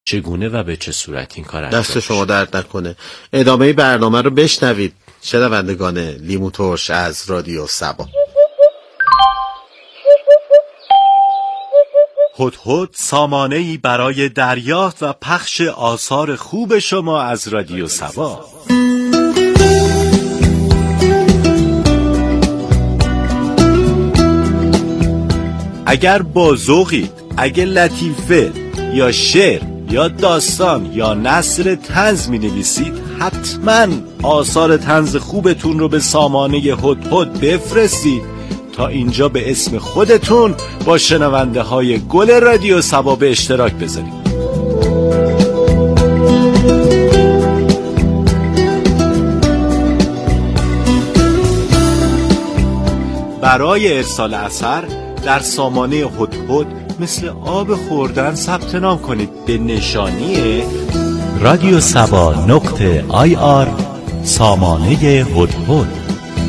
چگونه و به چه صورت این کار دست شما درد نکنه. ادامه برنامه رو بشنوید شنوندگان لیمو ترش از رادیو سبا. هدهد سامانه‌ای برای دریافت و پخش آثار خوب شما از رادیو سبا. اگر با ذوقید، اگر لطیفه یا شعر یا داستان یا نثر طنز می‌نویسید، حتما آثار طنز خوبتون رو به سامانه هدهد بفرستید تا اینجا به اسم خودتون با شنونده های گل رادیو سبا به اشتراک بذارید. برای ارسال اثر در سامانه هدهد مثل آب خوردن ثبت نام کنید به نشانی رادیو سبا .ir سامانه هدهد.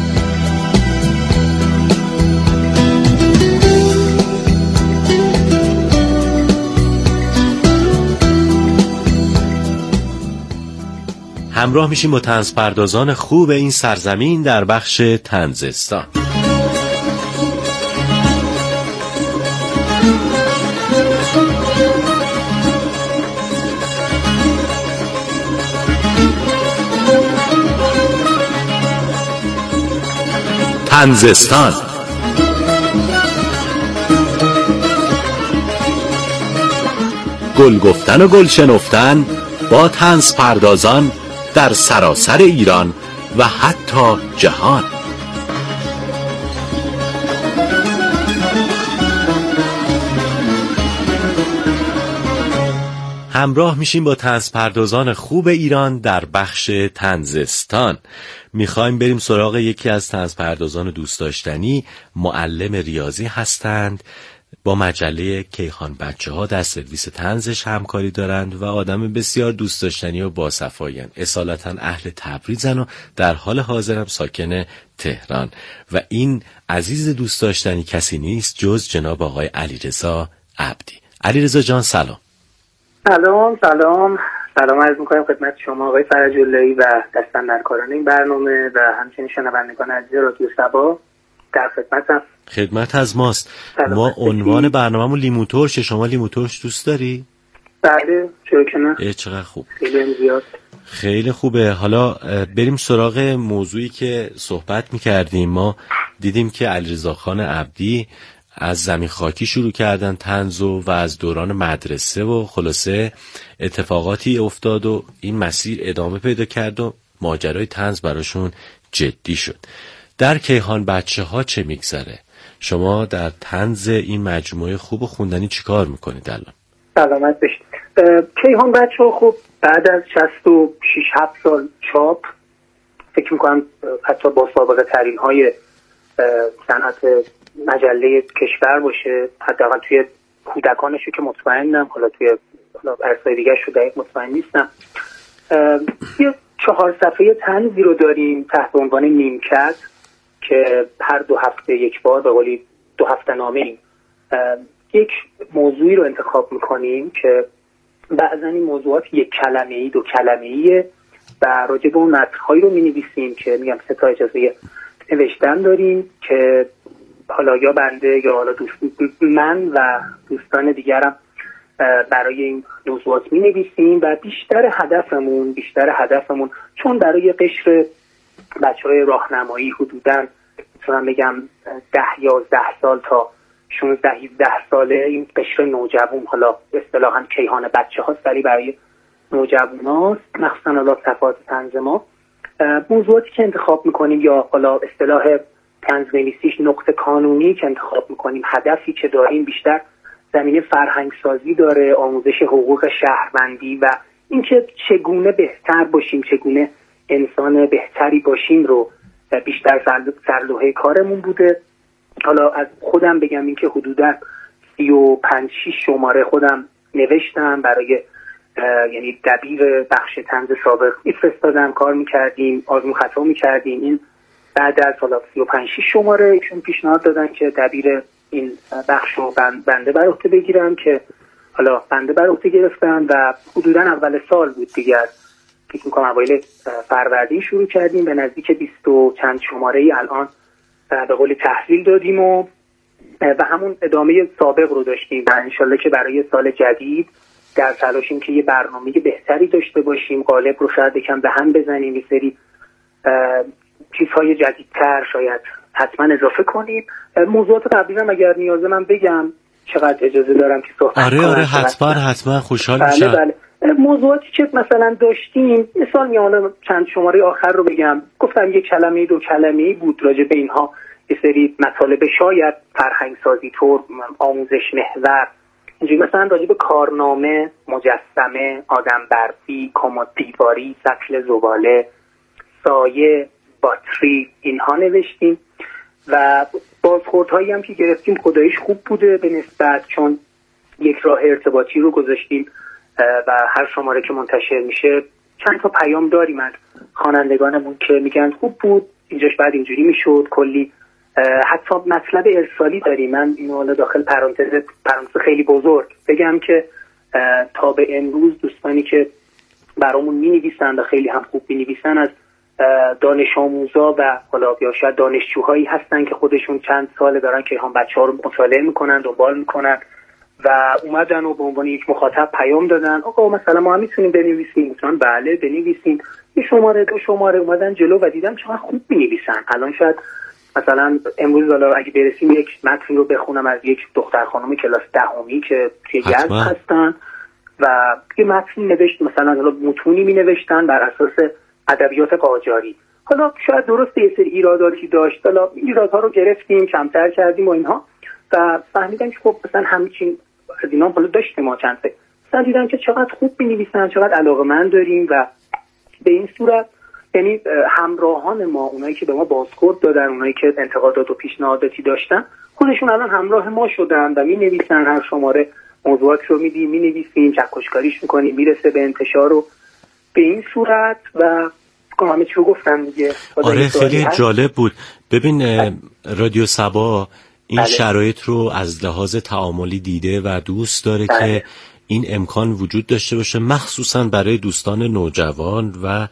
همراه میشیم با طنز پردازان خوب این سرزمین در بخش طنزستان. طنزستان گل گفتن و گل شنفتن با طنز پردازان در سراسر ایران و حتی جهان. همراه میشیم با طنز پردازان خوب ایران در بخش طنزستان. میخوایم بریم سراغ یکی از طنز پردازان دوست داشتنی، معلم ریاضی هستند. با مجله کیهان بچه‌ها در سرویس طنزش همکاری دارند و آدم بسیار دوست داشتنی و باصفایی‌اند. اصالتاً اهل تبریزن و در حال حاضر هم ساکن تهران و این عزیز دوست داشتنی کسی نیست جز جناب آقای علیرضا عبدی. علیرضا جان سلام. سلام عرض می‌کنم خدمت شما آقای فرج اللهی و دستاندرکاران این برنامه و همچنین شنوندگان عزیز رادیو سبا. در خدمتم. خدمت از ماست. ما عنوان برنامه‌مون لیمو ترش. شما لیمو ترش دوست داری؟ بله چرا که نه. چقدر خوب. خیلی زیاد. خیلی خوبه. حالا بریم سراغ موضوعی که صحبت می‌کردیم. ما دیدیم که علیرضا خان عبدی از زمین خاکی شروع کردن طنزو و از دوران مدرسه و خلاصه اتفاقاتی افتاد و این مسیر ادامه پیدا کرد و ماجرای طنز براشون جدی شد. در کیهان بچه‌ها چه میگذره؟ شما در طنز این مجموعه خوب و خوندنی چیکار میکنید الان؟ سلامت باشید. کیهان بچه‌ها خب بعد از 66-7 سال چاپ فکر میکنم حتی با سابقه ترین های صنعت مجله کشور باشه، حداقل توی کودکانشو که مطمئنم، حالا توی عرصه‌های دیگه شو دقیق مطمئن نیستم. یه 4 صفحه طنزی رو داریم تحت عنوان نیمکت که هر 2 هفته یک بار به قولی 2 هفته نامه‌ای یک موضوعی رو انتخاب میکنیم که بعضا این موضوعات 1 کلمه‌ای 2 کلمه‌ایه و راجع به اون متن‌هایی رو می‌نویسیم که میگم 3 تا اجازه نوشتن داریم که حالا یا بنده یا حالا من و دوستان دیگرم برای این موضوعات می‌نویسیم و بیشتر هدفمون چون برای قشر بچه‌های راهنمایی حدوداً میتونم بگم 10-11 سال تا 16-17 ساله این قشر نوجوان، حالا اصطلاحاً کیهان بچه‌هاست ولی برای نوجواناست، مخصوصاً حالا صفحات طنز ما موضوعاتی که انتخاب میکنیم یا حالا اصطلاح طنزنویسیش نقطه کانونی که انتخاب میکنیم، هدفی که داریم بیشتر زمینه فرهنگ سازی داره، آموزش حقوق شهروندی و اینکه چگونه بهتر باشیم، چگونه انسان بهتری باشیم رو بیشتر سرلوحه کارمون بوده. حالا از خودم بگم اینکه حدوداً 35-6 شماره خودم نوشتم برای یعنی دبیر بخش طنز سابق میفرستادم، کار میکردیم، آزمون خطا میکردیم. این بعد از حالا 35-6 شماره ایشون پیشنهاد دادن که دبیر این بخش رو بنده بر عهده بگیرم که حالا بنده بر عهده گرفتم و حدوداً اول سال بود دیگه، فکر می‌کنم اوایل فروردین شروع کردیم، به نزدیک 20 و چند شماره‌ای الان به قول تحویل دادیم و همون ادامه سابق رو داشتیم و انشالله که برای سال جدید در تلاشیم که یه برنامه بهتری داشته باشیم، قالب رو شاید یکم به هم بزنیم، یه سری چیزهای جدیدتر شاید حتما اضافه کنیم. موضوعات قبلی هم اگر نیازه من بگم، چقدر اجازه دارم که صحبت کنم؟ آره حتما خوشحال میشم. بله. موضوعاتی که مثلا داشتیم، مثال میانه چند شماره آخر رو بگم، گفتم یک کلمه دو کلمه‌ای بود راجع به اینها، یه سری مطالب شاید فرهنگ سازی طور، آموزش محور، اینجوری مثلا راجع به کارنامه، مجسمه، آدم برفی، کمد دیواری، سطل زباله، سایه، باتری، اینها نوشتیم و بازخوردهایی هم که گرفتیم خداییش خوب بوده به نسبت، چون یک راه ارتباطی رو گذاشتیم و هر شماره که منتشر میشه چند تا پیام داریم از خوانندگانمون که میگن خوب بود، اینجاش بعد اینجوری میشد، کلی حتی مطلب ارسالی داریم. من اینو حالا داخل پرانتز خیلی بزرگ بگم که تا به امروز دوستانی که برامون مینویسن و خیلی هم خوب مینویسن از دانش آموزا و حالا یا شاید دانشجوهایی هستن که خودشون چند ساله دارن که هم بچه‌ها رو مطالعه میکنن، دنبال میکنن و اومدن و به عنوان یک مخاطب پیام دادن آقا مثلا ما هم میتونیم بنویسیم. مثلا بله بنویسیم. یه شماره دو شماره اومدن جلو و دیدم چقدر خوب مینویسن. الان شاید مثلا امروز حالا اگه برسیم یک متن رو بخونم از یک دختر خانم کلاس دهمی که توی یزد هستن و یه متن نوشت، مثلا حالا متونی می نوشتن بر اساس ادبیات قاجاری. حالا شاید درست یه سری ایراداتی داشت، حالا ایرادها رو گرفتیم، کمتر کردیم و اینها و فهمیدم که خب مثلا همچین از اینا حالا داشتیم ما چند تا. مثلا دیدم که چقدر خوب می‌نویسن، چقدر علاقه‌مند داریم و به این صورت یعنی همراهان ما، اونایی که به ما بازخورد دادن، اونایی که انتقادات و پیشنهاداتی داشتن، خودشون الان همراه ما شدن و می‌نویسن. هر شماره موضوعات رو میدیم، می‌نویسیم، چکشکاریش می‌کنیم، میرسه به انتشار و به این صورت و همه چی رو گفتم دیگه. آره خیلی جالب بود. ببین رادیو صبا این شرایط رو از لحاظ تعاملی دیده و دوست داره که این امکان وجود داشته باشه، مخصوصا برای دوستان نوجوان و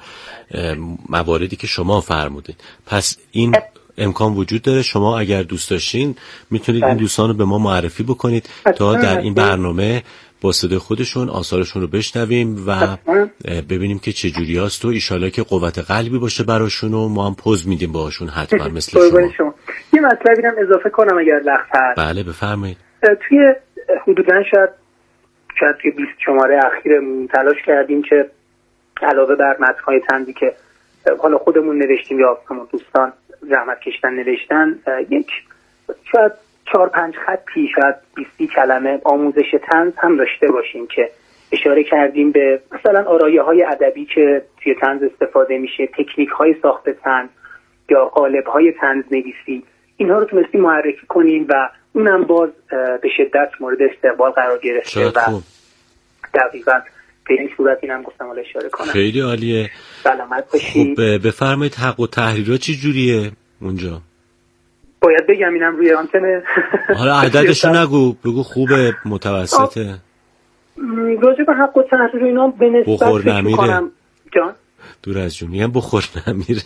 مواردی که شما فرمودید. پس این امکان وجود داره. شما اگر دوست داشتین میتونید این دوستان رو به ما معرفی بکنید تا در این برنامه با صدای خودشون آثارشون رو بشنویم و ببینیم که چه جوری هست و ایشالا که قوت قلبی باشه براشون و ما هم پوز میدیم باهاشون حتما مثل شما. یه مطلبی هم اضافه کنم اگر وقت هست. بله بفرمایید. توی حدوداً شاید توی 20 شماره اخیر تلاش کردیم که علاوه بر متن‌های طنزی که حالا خودمون نوشتیم یا همون دوستان زحمت کشیدن نوشتن، یک شاید 4-5 خطی، شاید 20 کلمه آموزش طنز هم داشته باشیم که اشاره کردیم به مثلا آرایه‌های ادبی که توی طنز استفاده میشه، تکنیک‌های ساخت طنز یا قالب‌های طنز نویسی. اینها رو تونستیم معرفی کنیم و اونم باز به شدت مورد استقبال قرار گرفته و دقیقاً به این صورت اینم گفتم حالا اشاره کنم. خیلی عالیه. سلامت باشید. خب بفرمایید حق و تحریرها چی جوریه اونجا؟ باید بگم اینم روی آنتن. حالا عددش نگو، بگو خوبه متوسطه. راجع به حق و تحریر اینا به نسبت بخور نمیره جان دور از جون میگم بخور نمیره.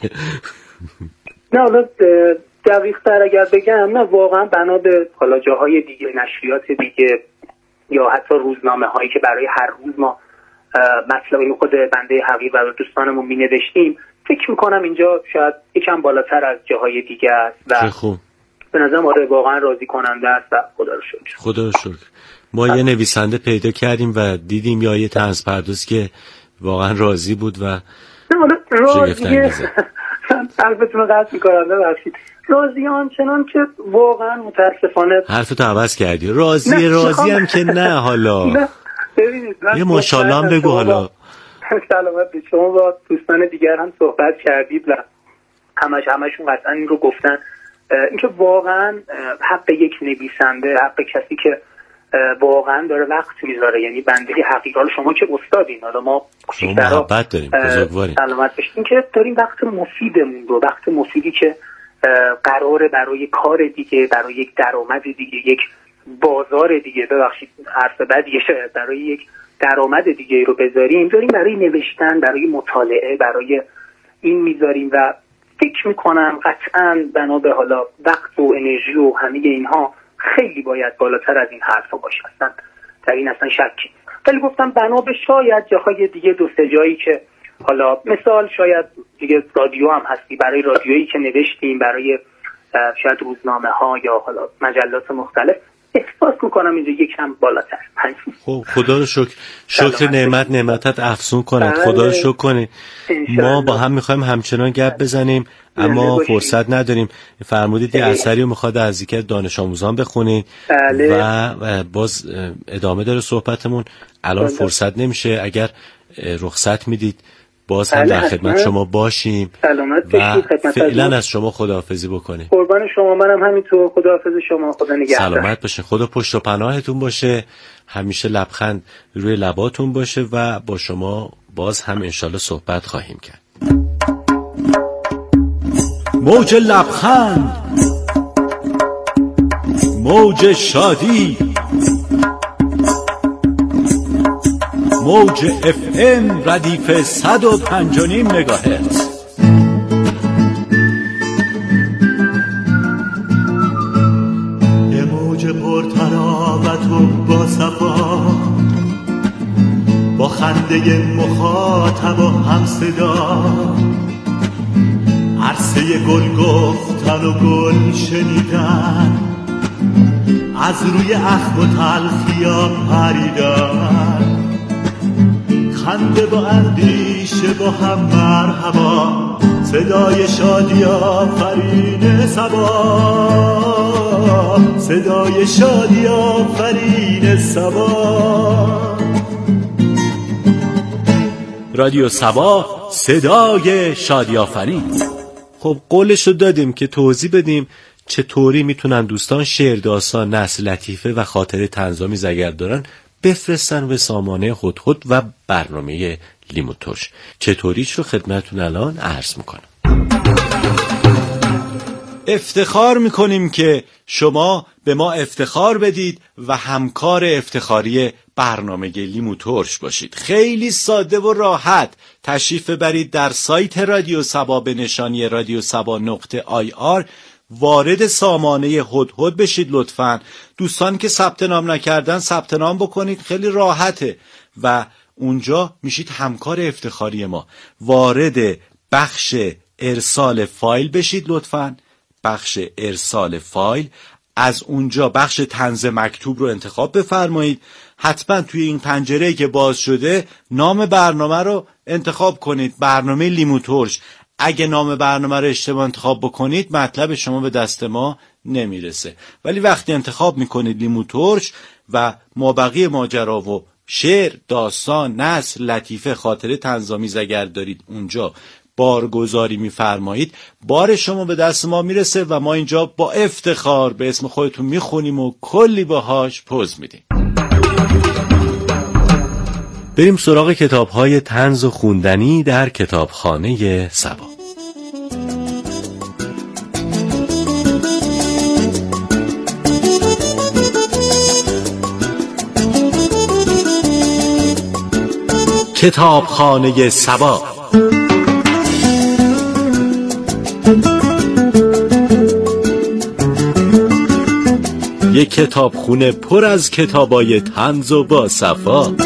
نه حالا دقیق تر اگر بگم، نه واقعا بنا به حالا جاهای دیگه، نشریات دیگه یا حتی روزنامه هایی که برای هر روز ما مطلب خود بنده حقیر و دوستانمون می نوشتیم، فکر میکنم اینجا شاید یکم بالاتر از جاهای دیگه است و خوب. به نظرم آره واقعا راضی کننده است و خدا رو شکر. خدا رو شکر. ما یه نویسنده پیدا کردیم و دیدیم یا یه طنز پرداز که واقعا راضی بود و راضیه. حرفتون رو قطع میکنم ببخشید. راضی آنچنان که واقعا متاسفانه حرفتو عوض کردی. راضی هم که نه حالا. نه ببینید یه ماشاءالله هم بگو حالا. سلامت به شما. با دوستان دیگر هم صحبت کردید و همشون قطعا این رو گفتن، اینکه واقعا حق یک نویسنده، حق کسی که واقعا داره وقت میذاره، یعنی بنده حقیقتا شما که استادین، حالا ما کوچیک‌ترا محبت داریم، بزرگواریم، سلامت باشین، که داریم وقت مفیدمون رو، وقت مفیدی که قراره برای کار دیگه، برای یک درآمد دیگه، یک بازار دیگه، ببخشید حرف بدیه شاید، برای یک درآمد دیگه رو بذاریم، داریم برای نوشتن، برای مطالعه، برای این میذاریم و فکر میکنم قطعاً بنا به حالا وقت و انرژی و همه اینها خیلی باید بالاتر از این حرفا باشه، اصلا در این اصلا شکی. ولی گفتم بنا به شاید جاهای دیگه دو سه جایی که حالا مثال شاید دیگه رادیو هم هستی، برای رادیویی که نوشتیم، برای شاید روزنامه ها یا حالا مجلات مختلف، احساس میکنم اینجا یکم بالاتر. خب خدا رو شکر نعمتت افزون کند. خدا رو شکر کنید. ما با هم میخوایم همچنان گپ بزنیم اما فرصت نداریم. فرمودید یه اثری رو میخواد از یکی دانش آموزان بخونید و باز ادامه داره صحبتمون. الان فرصت نمیشه، اگر رخصت میدید باز هم در خدمت شما باشیم و فعلا از شما خداحافظی بکنیم. قربان شما، منم همینطور. خداحافظ شما، خدا نگهدار. سلامت باشین، خدا پشت و پناهتون باشه، همیشه لبخند روی لباتون باشه و با شما باز هم انشالله صحبت خواهیم کرد. موج لبخند، موج شادی، موج FM ردیف 105.5 مگاهرتز. یه موج پرطراوت و با صفا، با خنده مخاطب و هم صدا، عرصه گل گفتن و گل شنیدن، از روی اخم و تلخیا پریدن، خنده با اندیشه با هم مرحبا، صدای شادی آفرین صبا، صدای شادی آفرین صبا. رادیو صبا، صدای شادی آفرین. خب قولشو دادیم که توضیح بدیم چطوری میتونن دوستان شعر، داستان، نثر، لطیفه و خاطره طنزآمیز اگر دارن بفرستن به سامانه هدهد و برنامه لیمو ترش. چطوریش رو خدمتتون الان عرض میکنم. افتخار میکنیم که شما به ما افتخار بدید و همکار افتخاری برنامه لیمو ترش باشید. خیلی ساده و راحت تشریف ببرید در سایت رادیو صبا به نشانی radiosaba.ir، وارد سامانه هدهد بشید لطفاً. دوستان که ثبت نام نکردن ثبت نام بکنید، خیلی راحته و اونجا میشید همکار افتخاری ما. وارد بخش ارسال فایل بشید لطفاً، بخش ارسال فایل. از اونجا بخش طنز مکتوب رو انتخاب بفرمایید. حتما توی این پنجره که باز شده نام برنامه رو انتخاب کنید، برنامه لیمو ترش. اگه نام برنامه رو اشتباه انتخاب بکنید مطلب شما به دست ما نمیرسه، ولی وقتی انتخاب میکنید لیمو ترش و مابقی ماجرا و شعر، داستان، نثر، لطیفه، خاطره طنزآمیز اگر دارید اونجا بارگذاری میفرمایید، بار شما به دست ما میرسه و ما اینجا با افتخار به اسم خودتون میخونیم و کلی باهاش پوز میدیم. بریم سراغ کتاب‌های طنز و خوندنی در کتابخانه صبا. کتابخانه صبا. یک کتابخونه پر از کتابای طنز و با صفا.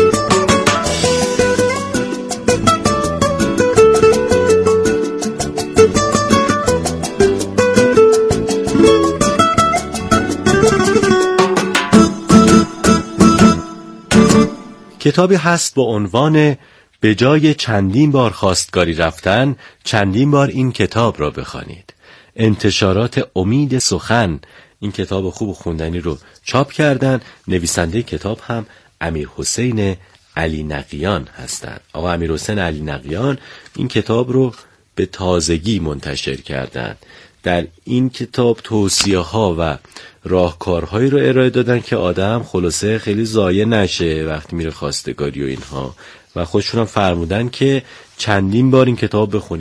کتابی هست با عنوان به جای چندین بار خواستگاری رفتن، چندین بار این کتاب را بخوانید. انتشارات امید سخن این کتاب خوب خوندنی رو چاپ کردن. نویسنده کتاب هم امیرحسین علی نقیان هستند. آقا امیرحسین علی نقیان این کتاب رو به تازگی منتشر کردند. در این کتاب توصیه ها و راهکارهایی رو ارائه دادن که آدم خلاصه خیلی ضایع نشه وقتی میره خواستگاری و اینها، و خودشون هم فرمودن که چندین بار این کتاب بخونید.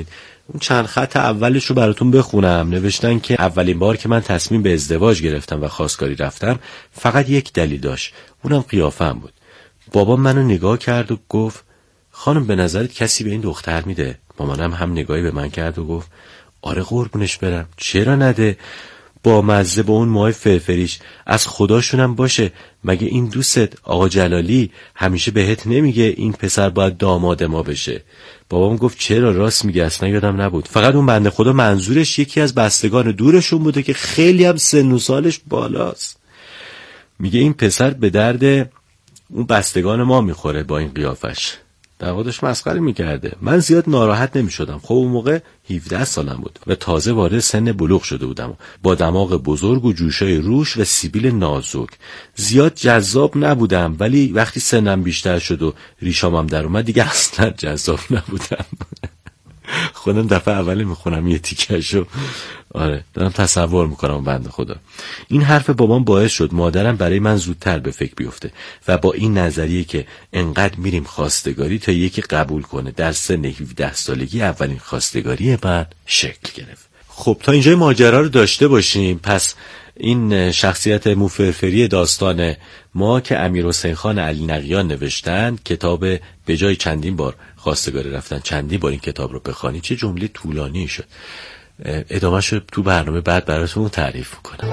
اون چند خط اولش رو براتون بخونم. نوشتن که اولین بار که من تصمیم به ازدواج گرفتم و خواستگاری رفتم فقط یک دلیل داشت، اونم قیافه‌ام بود. بابام منو نگاه کرد و گفت خانم به نظرت کسی به این دختر میده؟ مامانم هم نگاهی به من کرد و گفت آره قربونش برم، چرا نده؟ با مزه با اون موهای فرفریش، از خداشونم باشه، مگه این دوستت آقا جلالی همیشه بهت نمیگه این پسر باید داماد ما بشه؟ بابام گفت چرا، راست میگه، اصلا یادم نبود. فقط اون بنده خدا منظورش یکی از بستگان دورشون بوده که خیلی هم سن و سالش بالاست. میگه این پسر به درد اون بستگان ما میخوره با این قیافش. در واقعش مسخره میکرده. من زیاد ناراحت نمیشدم. خب اون موقع 17 سالم بود و تازه وارد سن بلوغ شده بودم، با دماغ بزرگ و جوشای روش و سیبیل نازک. زیاد جذاب نبودم، ولی وقتی سنم بیشتر شد و ریشامم در اومد دیگه اصلا جذاب نبودم. خودم دفعه اول میخونم یه تیکشو. آره دارم تصور میکنم بنده خدا. این حرف بابام باعث شد مادرم برای من زودتر به فکر بیفته و با این نظریه که انقدر میریم خواستگاری تا یکی قبول کنه در سن 17 سالگی اولین خواستگاری من شکل گرفت. خب تا اینجای ماجرا رو داشته باشیم. پس این شخصیت موفرفری داستان ما که امیرحسین خان علی نقیان نوشتن، کتاب به جای چندین بار خواستگاری رفتن چندین بار این کتاب رو بخوانی، چه جمله طولانی شد. ادامه‌ش رو تو برنامه بعد براتون تعریف میکنم.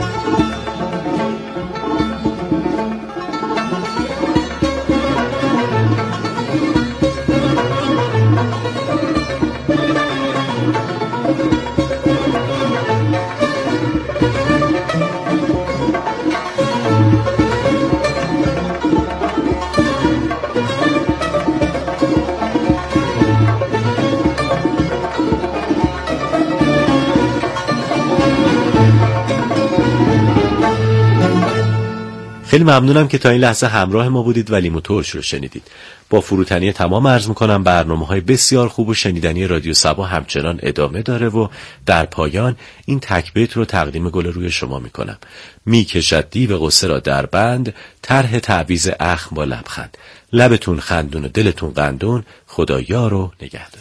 خیلی ممنونم که تا این لحظه همراه ما بودید و لیمو ترش رو شنیدید. با فروتنی تمام عرض میکنم برنامه‌های بسیار خوب و شنیدنی رادیو صبا همچنان ادامه داره و در پایان این تک بیت رو تقدیم گل روی شما میکنم. میکشد دیو غصه را در بند، طرح تعویض اخم با لبخند. لبتون خندون و دلتون قندون، خدا یار و نگهدار.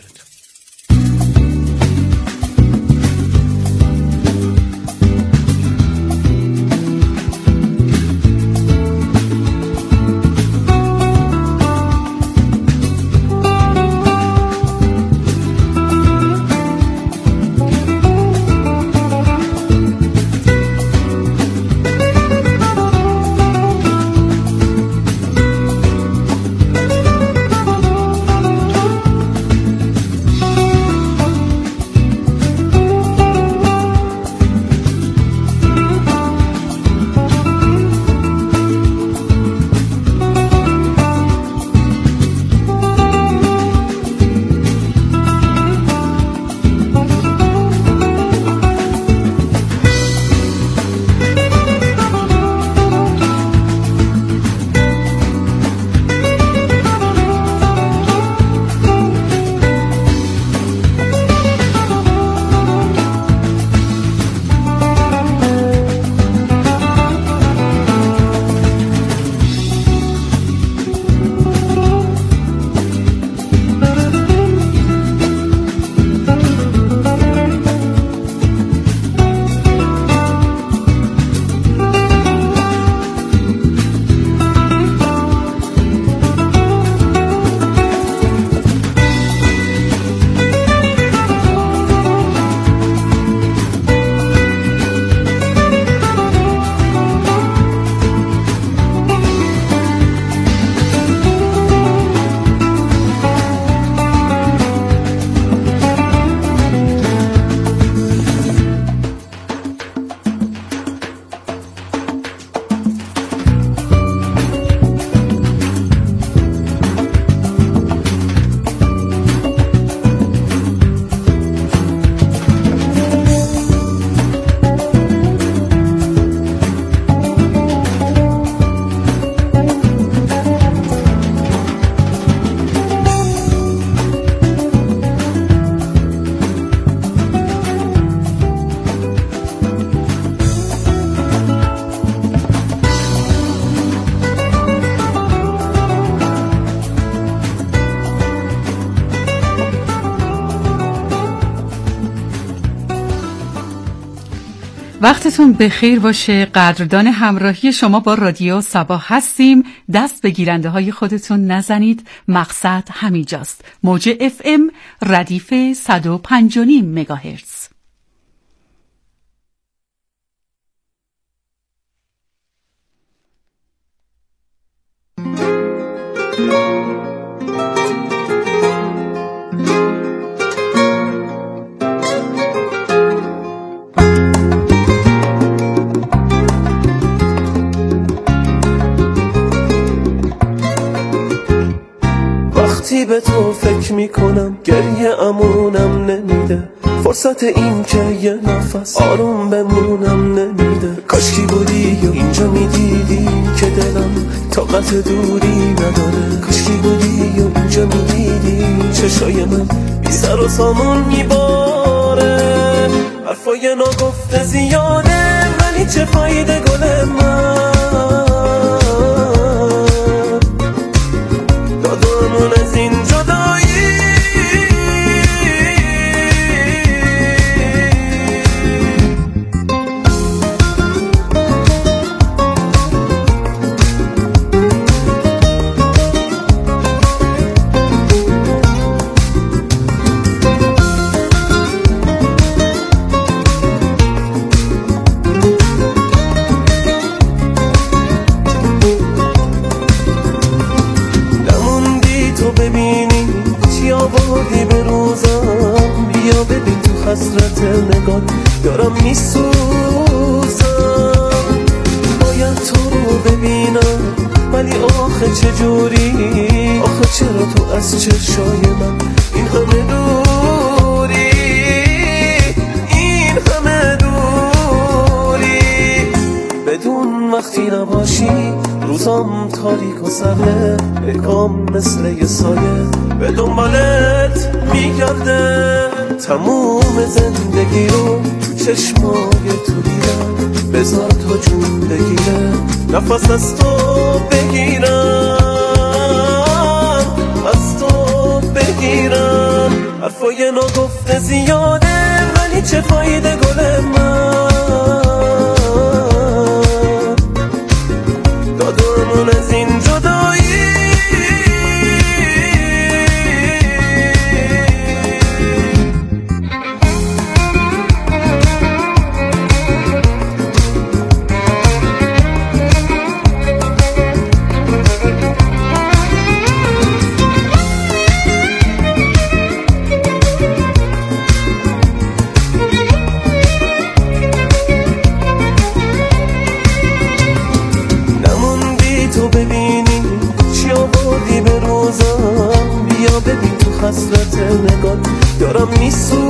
وقتتون بخیر باشه. قدردان همراهی شما با رادیو صبا هستیم. دست به گیرنده های خودتون نزنید، مقصد همینجاست. موج FM ردیف 105.5 مگاهرتز. وقتی به تو فکر میکنم گریه امونم نمیده، فرصت این که یه نفس آروم بمونم نمیده. کاشکی بودی یا اینجا میدیدی که دلم طاقت دوری نداره، کاشکی بودی یا اینجا میدیدی چشای من بی سر و سامون میباره. حرفای ناگفته زیاده ولی چه فایده گل من، دادمون از این جدایی. حسرت نگاه دارم میسوزم، باید تو رو ببینم ولی آخه چجوری، آخه چرا تو از چشای من این همه دوری، این همه دوری. بدون وقتی نباشی روزام تاریک و سرده، نگام مثل یه سایه به دنبالت میگرده. تموم زندگی رو تو چشمای تو دیدم، بذار تا جون بگیره نفس از تو بگیرم، از تو بگیرم. حرفای ناگفته زیاده ولی چه فایده گل من، دادمون از این جدایی. حسرت نگاه دارم میسوزم،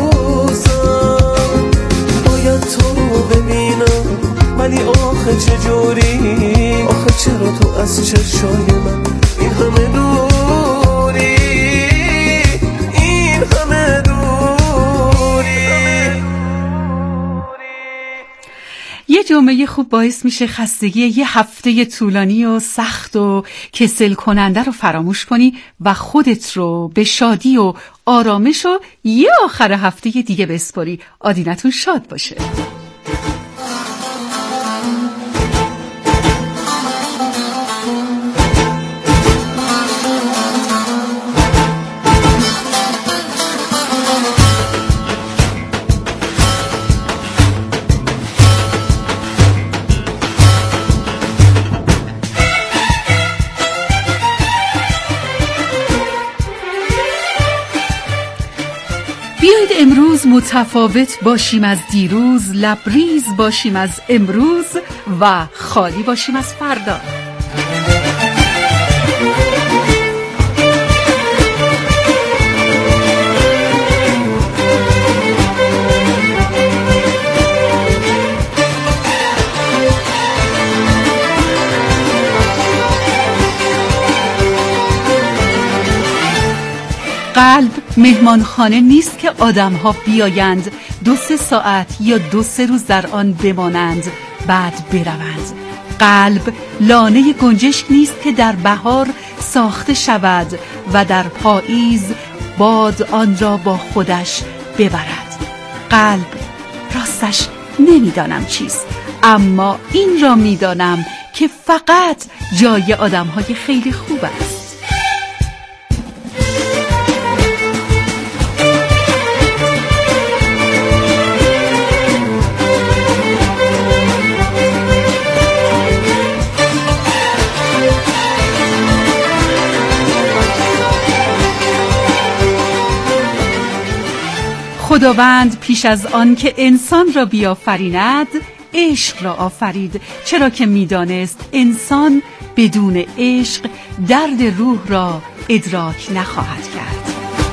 باید تو رو ببینم ولی آخه چجوری، آخه چرا تو از چشای من این همه دوری، این همه دوری. یه جمعه خوب باعث میشه خستگی یه هفته طولانی و سخت و کسل کننده رو فراموش کنی و خودت رو به شادی و آرامش و یه آخر هفته دیگه بسپاری. آدینتون شاد باشه. بیایید امروز متفاوت باشیم از دیروز، لبریز باشیم از امروز و خالی باشیم از فردا. قلب مهمانخانه نیست که آدم‌ها بیایند 2-3 ساعت یا 2-3 روز در آن بمانند بعد بروند. قلب لانه گنجشک نیست که در بهار ساخته شود و در پاییز باد آن را با خودش ببرد. قلب راستش نمیدانم چیست، اما این را میدانم که فقط جای آدم‌های خیلی خوب است. خداوند پیش از آن که انسان را بیافریند عشق را آفرید، چرا که میدانست انسان بدون عشق درد روح را ادراک نخواهد کرد.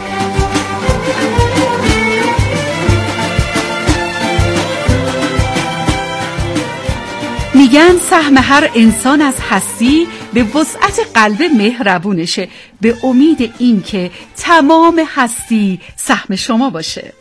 میگن سهم هر انسان از هستی به وسعت قلب مهربونشه، به امید این که تمام هستی سهم شما باشه.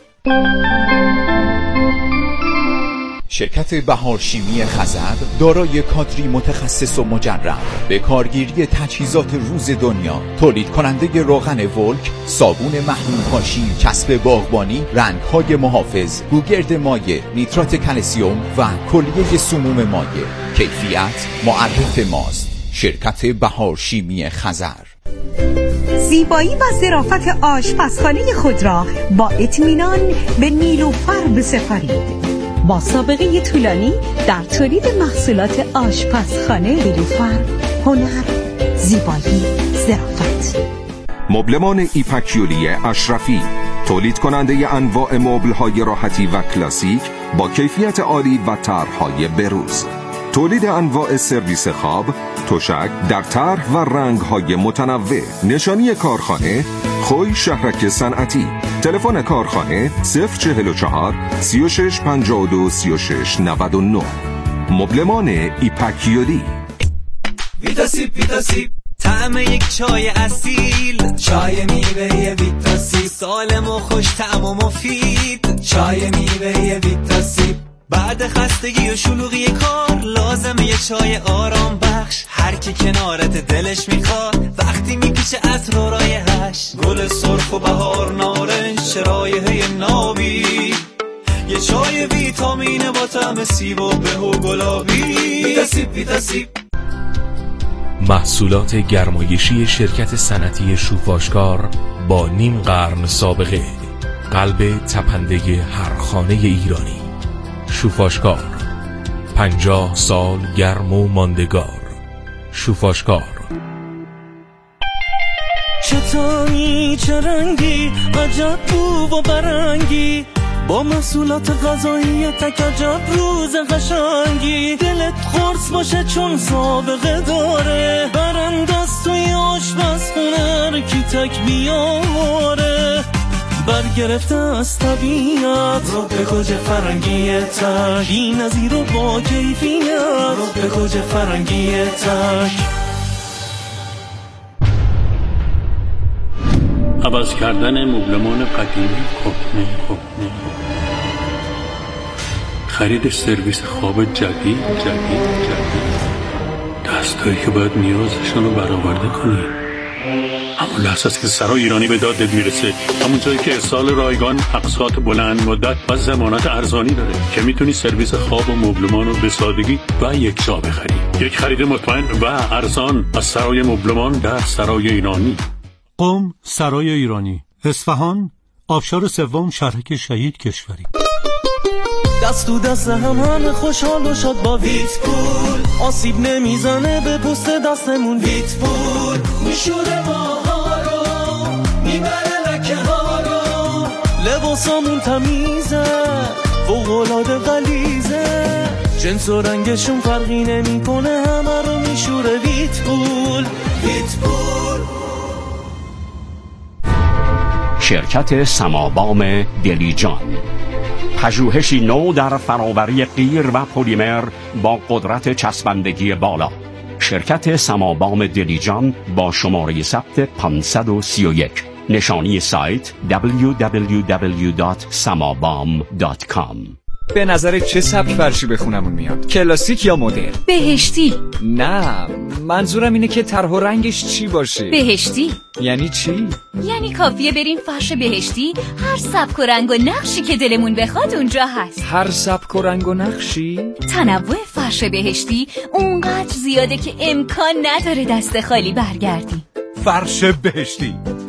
شرکت بهار شیمی خزر دارای کادری متخصص و مجرب به کارگیری تجهیزات روز دنیا، تولید کننده روغن ولک، صابون محلول پاشی، چسب باغبانی، رنگ‌های محافظ، گوگرد مایع، نیترات کلسیم و کلیه سموم مایع. کیفیت معرف ماست. شرکت بهار شیمی خزر. زیبایی و ظرافت آشپزخانه خود را با اطمینان به نیلوفر بسپارید. با سابقه طولانی در تولید محصولات آشپزخانه نیلوفر، هنر، زیبایی، ظرافت. مبلمان ایپاکیولی اشرفی، تولید کننده انواع مبل‌های راحتی و کلاسیک با کیفیت عالی و طرح‌های بروز. تولید انواع سرویس خواب، تشک در طرح و رنگ‌های متنوع. نشانی کارخانه خوی شهرک صنعتی. تلفن کارخانه 044 36 52 36 99. مبلمان ایپاکیولی. ویتاسیپ طعم یک چای اصیل، چای میوه ویتاسیپ، سالم و خوش طعم و مفید. چای میوه ویتاسیپ بعد خستگی و شلوغی کار لازمه یه چای آرام بخش. هر کی کنارت دلش میخواد وقتی میکشه عطر و رایحش، گل سرخ و بهار نارنج چه رایحه نابی. یه چای ویتامین با طعم سیب و به و گلابی. ویتاسیپ. محصولات گرمایشی شرکت صنعتی شوفاشکار با نیم قرن سابقه، قلب تپنده هر خانه ایرانی. شوفاشکار 50 سال گرم و ماندگار. شوفاشکار. چطوری چه رنگی عجب بو و برنگی، با محصولات غذایی تک عجب روز قشنگی. دلت خورس باشه چون سابقه داره، برندست توی آشپزخونه کی تک بیاره. برگرفته از طبیعت رو به گوجه فرنگی تک، بی نظیر و با کیفیت رو به گوجه فرنگی تک. عوض کردن مبلمان قدیمی کهنه، خرید سرویس خواب جدید، دستایی که باید نیازشون رو برآورده کنی. همون لحظه است که سرای ایرانی به دادت میرسه، همون جایی که ارسال رایگان، اقساط بلند مدت و ضمانت ارزانی داره که میتونی سرویس خواب و مبلمان رو به سادگی و یک جا بخری. یک خرید مطمئن و ارزان از سرای مبلمان در سرای ایرانی. قم، سرای ایرانی، اصفهان، آبشار سوم، شهرک شهید کشوری. دست تو دست همه خوشحال و شاد با ویتپول، آسیب نمیزنه به پوست دستمون. ویتپول میشوره ماها رو، میبره لکه ها رو، لباسامون تمیزه فوق‌العاده غلیظه، جنس و رنگشون فرقی نمیکنه، همه رو میشوره ویتپول. شرکت سمابام دلیجان، پژوهشی نو در فراوری قیر و پلیمر با قدرت چسبندگی بالا. شرکت سمابام دلیجان با شماره ثبت 531. نشانی سایت www.samabam.com. به نظر چه سبک فرشی بخونمون میاد؟ کلاسیک یا مدرن؟ بهشتی. نه، منظورم اینه که طرح و رنگش چی باشه. بهشتی یعنی چی؟ یعنی کافیه بریم فرش بهشتی، هر سبک و رنگ و نقشی که دلمون بخواد اونجا هست. هر سبک و رنگ و نقشی؟ تنوع فرش بهشتی اونقدر زیاده که امکان نداره دست خالی برگردیم. فرش بهشتی،